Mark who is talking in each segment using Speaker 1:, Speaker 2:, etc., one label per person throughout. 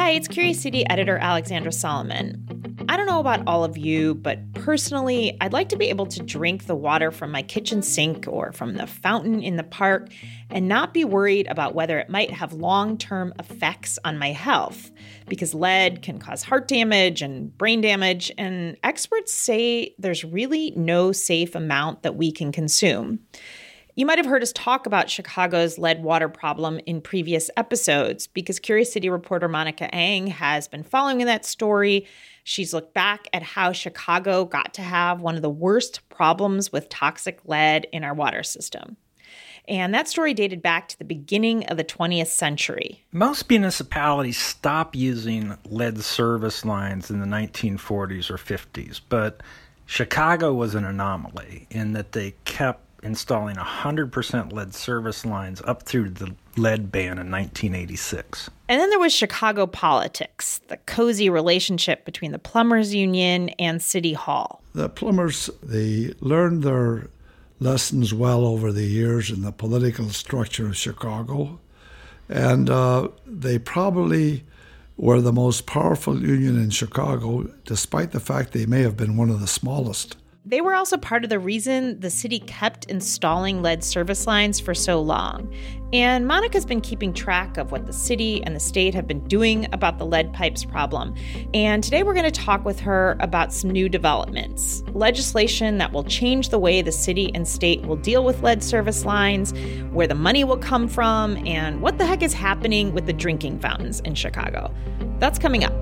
Speaker 1: Hi, it's Curious City editor Alexandra Solomon. I don't know about all of you, but personally, I'd like to be able to drink the water from my kitchen sink or from the fountain in the park and not be worried about whether it might have long-term effects on my health, because lead can cause heart damage and brain damage, and experts say there's really no safe amount that we can consume. You might have heard us talk about Chicago's lead water problem in previous episodes because Curious City reporter Monica Eng has been following that story. She's looked back at how Chicago got to have one of the worst problems with toxic lead in our water system. And that story dated back to the beginning of the 20th century.
Speaker 2: Most municipalities stopped using lead service lines in the 1940s or 50s, but Chicago was an anomaly in that they kept installing 100% lead service lines up through the lead ban in 1986.
Speaker 1: And then there was Chicago politics, the cozy relationship between the Plumbers Union and City Hall.
Speaker 3: The plumbers, they learned their lessons well over the years in the political structure of Chicago. And they probably were the most powerful union in Chicago, despite the fact they may have been one of the smallest.
Speaker 1: They were also part of the reason the city kept installing lead service lines for so long. And Monica's been keeping track of what the city and the state have been doing about the lead pipes problem. And today we're going to talk with her about some new developments. Legislation that will change the way the city and state will deal with lead service lines, where the money will come from, and what the heck is happening with the drinking fountains in Chicago. That's coming up.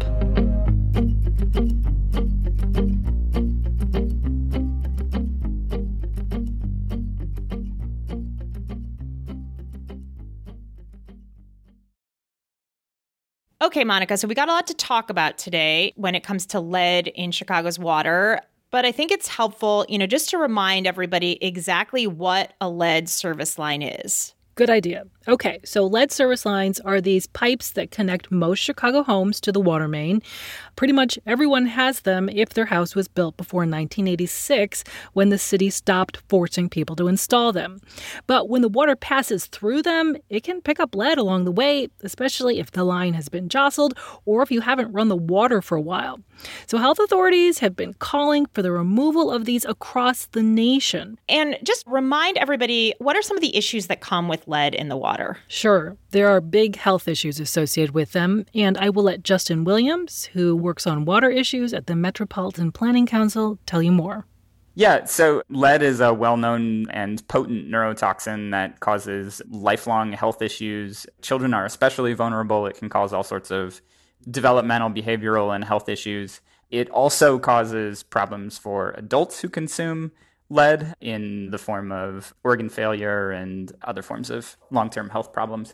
Speaker 1: Okay, Monica, so we got a lot to talk about today when it comes to lead in Chicago's water, but I think it's helpful, just to remind everybody exactly what a lead service line is.
Speaker 4: Good idea. Okay, so lead service lines are these pipes that connect most Chicago homes to the water main. Pretty much everyone has them if their house was built before 1986, when the city stopped forcing people to install them. But when the water passes through them, it can pick up lead along the way, especially if the line has been jostled or if you haven't run the water for a while. So health authorities have been calling for the removal of these across the nation.
Speaker 1: And just remind everybody, what are some of the issues that come with lead in the water?
Speaker 4: Sure. There are big health issues associated with them, and I will let Justin Williams, who works on water issues at the Metropolitan Planning Council, tell you more.
Speaker 5: Yeah, so lead is a well-known and potent neurotoxin that causes lifelong health issues. Children are especially vulnerable. It can cause all sorts of developmental, behavioral, and health issues. It also causes problems for adults who consume lead in the form of organ failure and other forms of long-term health problems.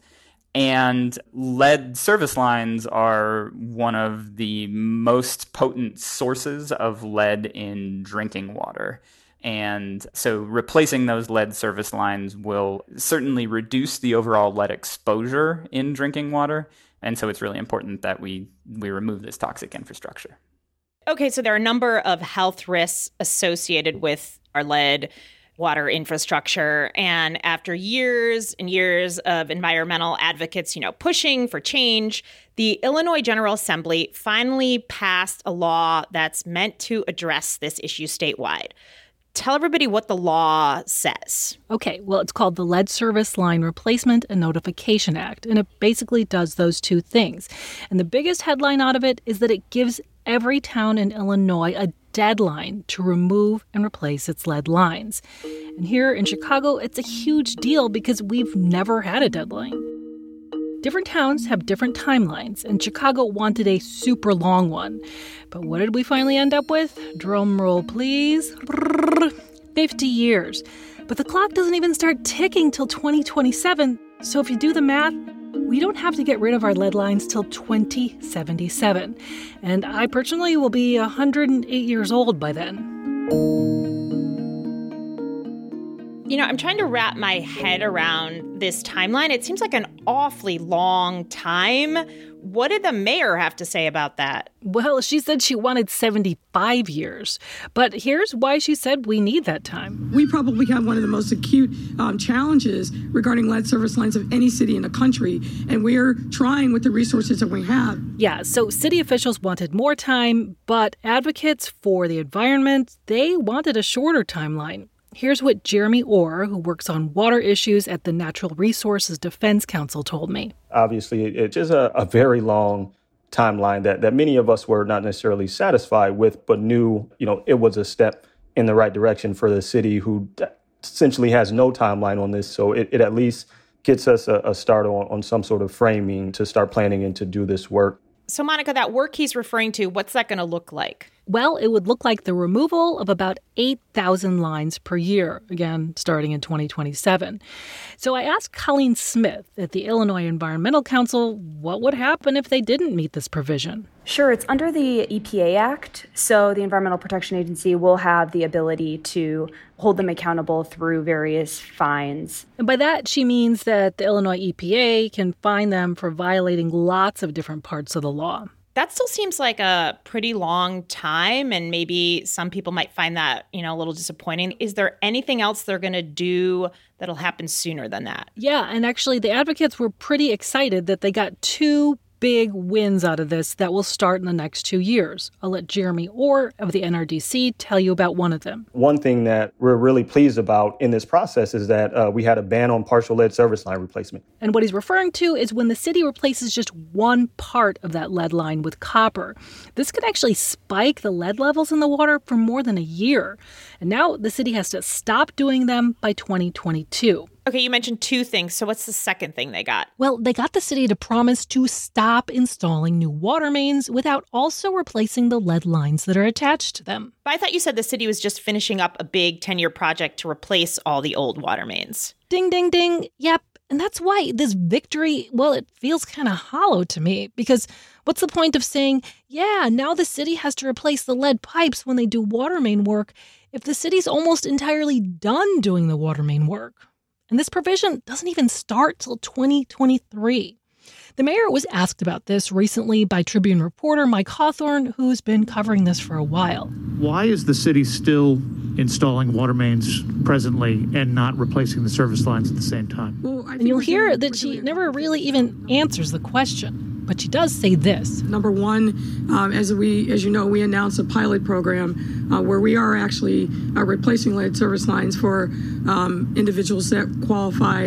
Speaker 5: And lead service lines are one of the most potent sources of lead in drinking water. And so replacing those lead service lines will certainly reduce the overall lead exposure in drinking water. And so it's really important that we remove this toxic infrastructure.
Speaker 1: Okay, so there are a number of health risks associated with our lead water infrastructure. And after years and years of environmental advocates, pushing for change, the Illinois General Assembly finally passed a law that's meant to address this issue statewide. Tell everybody what the law says.
Speaker 4: Okay, well, it's called the Lead Service Line Replacement and Notification Act, and it basically does those two things. And the biggest headline out of it is that it gives every town in Illinois a deadline to remove and replace its lead lines. And here in Chicago, it's a huge deal because we've never had a deadline. Different towns have different timelines, and Chicago wanted a super long one. But what did we finally end up with? Drum roll, please. 50 years. But the clock doesn't even start ticking till 2027. So if you do the math, we don't have to get rid of our lead lines till 2077. And I personally will be 108 years old by then.
Speaker 1: I'm trying to wrap my head around this timeline. It seems like an awfully long time. What did the mayor have to say about that?
Speaker 4: Well, she said she wanted 75 years. But here's why she said we need that time.
Speaker 6: We probably have one of the most acute challenges regarding lead service lines of any city in the country. And we're trying with the resources that we have.
Speaker 4: Yeah, so city officials wanted more time, but advocates for the environment, they wanted a shorter timeline. Here's what Jeremy Orr, who works on water issues at the Natural Resources Defense Council, told me.
Speaker 7: Obviously, it is a very long timeline that many of us were not necessarily satisfied with, but knew, it was a step in the right direction for the city who essentially has no timeline on this. So it at least gets us a start on some sort of framing to start planning and to do this work.
Speaker 1: So, Monica, that work he's referring to, what's that going to look like?
Speaker 4: Well, it would look like the removal of about 8,000 lines per year, again, starting in 2027. So I asked Colleen Smith at the Illinois Environmental Council what would happen if they didn't meet this provision.
Speaker 8: Sure, it's under the EPA Act, so the Environmental Protection Agency will have the ability to hold them accountable through various fines.
Speaker 4: And by that, she means that the Illinois EPA can fine them for violating lots of different parts of the law.
Speaker 1: That still seems like a pretty long time, and maybe some people might find that, a little disappointing. Is there anything else they're going to do that'll happen sooner than that?
Speaker 4: Yeah, and actually the advocates were pretty excited that they got two big wins out of this that will start in the next 2 years. I'll let Jeremy Orr of the NRDC tell you about one of them.
Speaker 7: One thing that we're really pleased about in this process is that we had a ban on partial lead service line replacement.
Speaker 4: And what he's referring to is when the city replaces just one part of that lead line with copper. This could actually spike the lead levels in the water for more than a year. And now the city has to stop doing them by 2022.
Speaker 1: Okay, you mentioned two things. So what's the second thing they got?
Speaker 4: Well, they got the city to promise to stop installing new water mains without also replacing the lead lines that are attached to them.
Speaker 1: But I thought you said the city was just finishing up a big 10-year project to replace all the old water mains.
Speaker 4: Ding, ding, ding. Yep. And that's why this victory, well, it feels kind of hollow to me. Because what's the point of saying, yeah, now the city has to replace the lead pipes when they do water main work if the city's almost entirely done doing the water main work? And this provision doesn't even start till 2023. The mayor was asked about this recently by Tribune reporter Mike Hawthorne, who's been covering this for a while.
Speaker 9: Why is the city still installing water mains presently and not replacing the service lines at the same time?
Speaker 4: And you'll hear that she never really even answers the question. But she does say this.
Speaker 6: Number one, as you know, we announced a pilot program where we are actually replacing lead service lines for individuals that qualify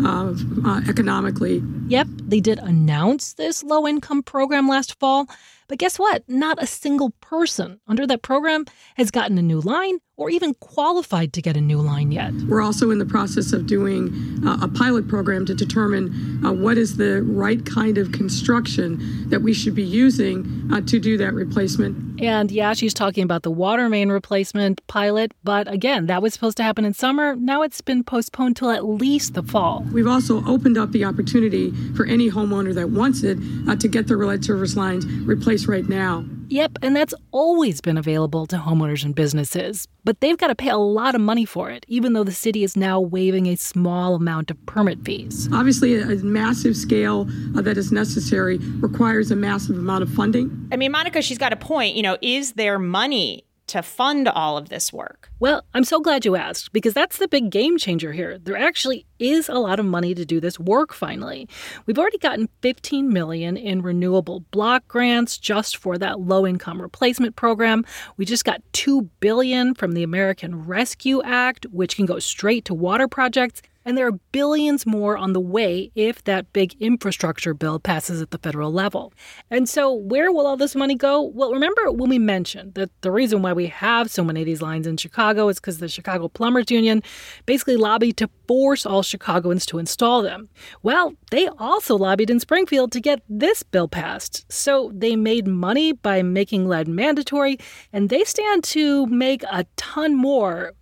Speaker 6: economically.
Speaker 4: Yep, they did announce this low-income program last fall. But guess what? Not a single person under that program has gotten a new line or even qualified to get a new line yet.
Speaker 6: We're also in the process of doing a pilot program to determine what is the right kind of construction that we should be using to do that replacement.
Speaker 4: And yeah, she's talking about the water main replacement pilot. But again, that was supposed to happen in summer. Now it's been postponed till at least the fall.
Speaker 6: We've also opened up the opportunity for any homeowner that wants it to get their lead service lines replaced right now.
Speaker 4: Yep, and that's always been available to homeowners and businesses. But they've got to pay a lot of money for it, even though the city is now waiving a small amount of permit fees.
Speaker 6: Obviously, a massive scale that is necessary requires a massive amount of funding.
Speaker 1: I mean, Monica, she's got a point. Is there money to fund all of this work?
Speaker 4: Well, I'm so glad you asked, because that's the big game changer here. There actually is a lot of money to do this work finally. We've already gotten $15 million in renewable block grants just for that low-income replacement program. We just got $2 billion from the American Rescue Act, which can go straight to water projects. And there are billions more on the way if that big infrastructure bill passes at the federal level. And so where will all this money go? Well, remember when we mentioned that the reason why we have so many of these lines in Chicago is because the Chicago Plumbers Union basically lobbied to force all Chicagoans to install them. Well, they also lobbied in Springfield to get this bill passed. So they made money by making lead mandatory, and they stand to make a ton more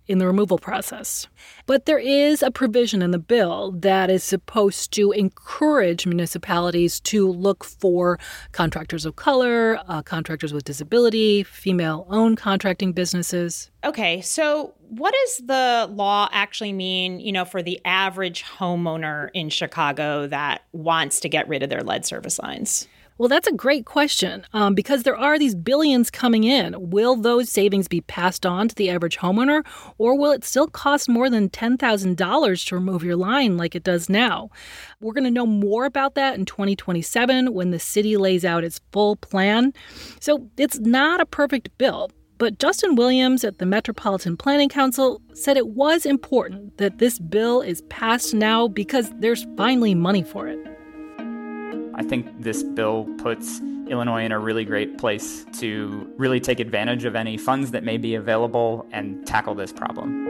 Speaker 4: in the removal process. But there is a provision in the bill that is supposed to encourage municipalities to look for contractors of color, contractors with disability, female-owned contracting businesses.
Speaker 1: Okay, so what does the law actually mean, for the average homeowner in Chicago that wants to get rid of their lead service lines?
Speaker 4: Well, that's a great question because there are these billions coming in. Will those savings be passed on to the average homeowner, or will it still cost more than $10,000 to remove your line like it does now? We're going to know more about that in 2027 when the city lays out its full plan. So it's not a perfect bill. But Justin Williams at the Metropolitan Planning Council said it was important that this bill is passed now because there's finally money for it.
Speaker 5: I think this bill puts Illinois in a really great place to really take advantage of any funds that may be available and tackle this problem.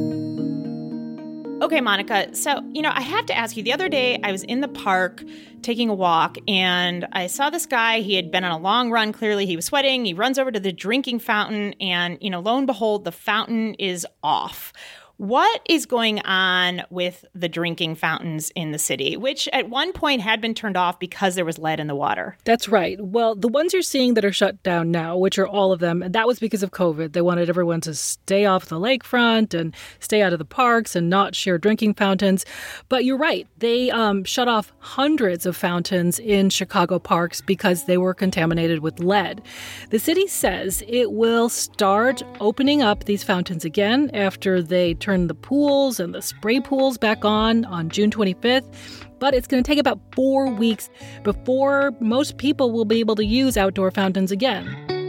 Speaker 1: Okay, Monica. So, I have to ask you, the other day I was in the park taking a walk and I saw this guy. He had been on a long run. Clearly, he was sweating. He runs over to the drinking fountain and, lo and behold, the fountain is off. What is going on with the drinking fountains in the city, which at one point had been turned off because there was lead in the water?
Speaker 4: That's right. Well, the ones you're seeing that are shut down now, which are all of them, and that was because of COVID. They wanted everyone to stay off the lakefront and stay out of the parks and not share drinking fountains. But you're right. They shut off hundreds of fountains in Chicago parks because they were contaminated with lead. The city says it will start opening up these fountains again after they turn the pools and the spray pools back on June 25th. But it's going to take about 4 weeks before most people will be able to use outdoor fountains again.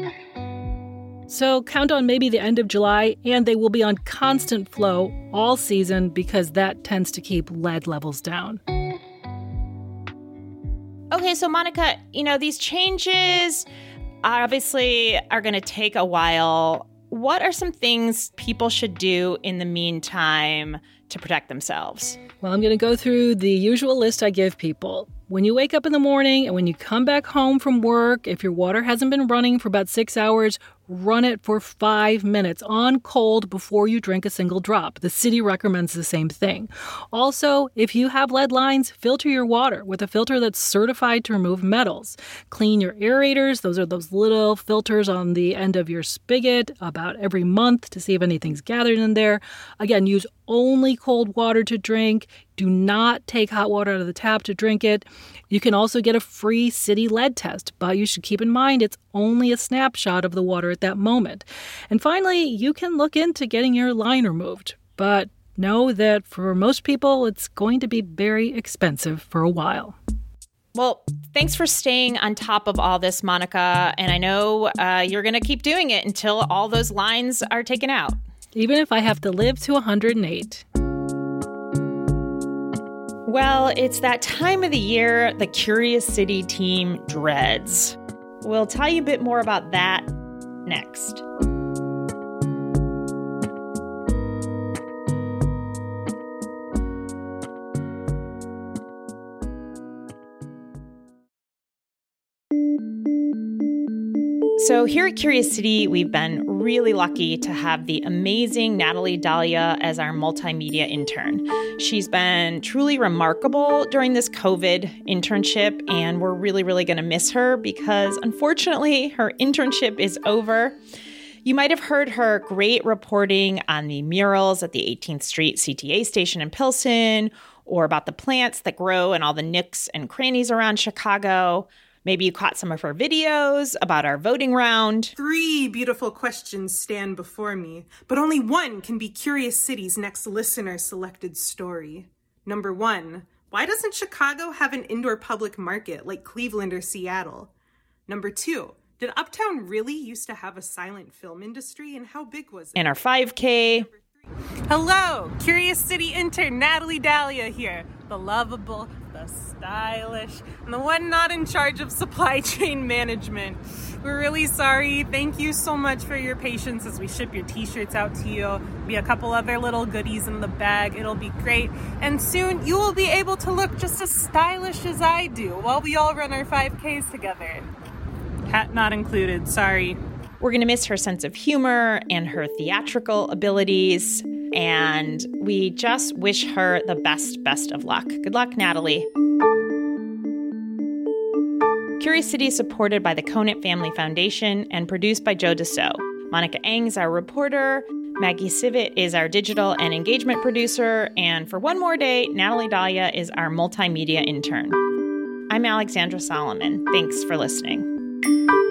Speaker 4: So count on maybe the end of July, and they will be on constant flow all season because that tends to keep lead levels down.
Speaker 1: Okay, so Monica, these changes obviously are going to take a while. What are some things people should do in the meantime to protect themselves?
Speaker 4: Well, I'm going to go through the usual list I give people. When you wake up in the morning and when you come back home from work, if your water hasn't been running for about 6 hours, run it for 5 minutes on cold before you drink a single drop. The city recommends the same thing. Also, if you have lead lines, filter your water with a filter that's certified to remove metals. Clean your aerators. Those are those little filters on the end of your spigot about every month to see if anything's gathered in there. Again, use only cold water to drink. Do not take hot water out of the tap to drink it. You can also get a free city lead test, but you should keep in mind it's only a snapshot of the water at that moment. And finally, you can look into getting your line removed, but know that for most people, it's going to be very expensive for a while.
Speaker 1: Well, thanks for staying on top of all this, Monica. And I know you're going to keep doing it until all those lines are taken out.
Speaker 4: Even if I have to live to 108.
Speaker 1: Well, it's that time of the year the Curious City team dreads. We'll tell you a bit more about that next. So here at Curious City, we've been really lucky to have the amazing Natalie Dahlia as our multimedia intern. She's been truly remarkable during this COVID internship, and we're really, really going to miss her because, unfortunately, her internship is over. You might have heard her great reporting on the murals at the 18th Street CTA station in Pilsen, or about the plants that grow in all the nooks and crannies around Chicago. Maybe you caught some of her videos about our voting round.
Speaker 10: 3 beautiful questions stand before me, but only one can be Curious City's next listener-selected story. Number 1, why doesn't Chicago have an indoor public market like Cleveland or Seattle? Number 2, did Uptown really used to have a silent film industry, and how big was it?
Speaker 1: And our 5K.
Speaker 10: Hello, Curious City intern Natalie Dahlia here, the lovable, the stylish, and the one not in charge of supply chain management. We're really sorry. Thank you so much for your patience as we ship your t-shirts out to you. Be a couple other little goodies in the bag. It'll be great. And soon you will be able to look just as stylish as I do while we all run our 5Ks together. Hat not included, sorry.
Speaker 1: We're going to miss her sense of humor and her theatrical abilities, and we just wish her the best of luck. Good luck, Natalie. Curious City is supported by the Conant Family Foundation and produced by Joe Dassault. Monica Eng is our reporter. Maggie Sivit is our digital and engagement producer. And for one more day, Natalie Dahlia is our multimedia intern. I'm Alexandra Solomon. Thanks for listening.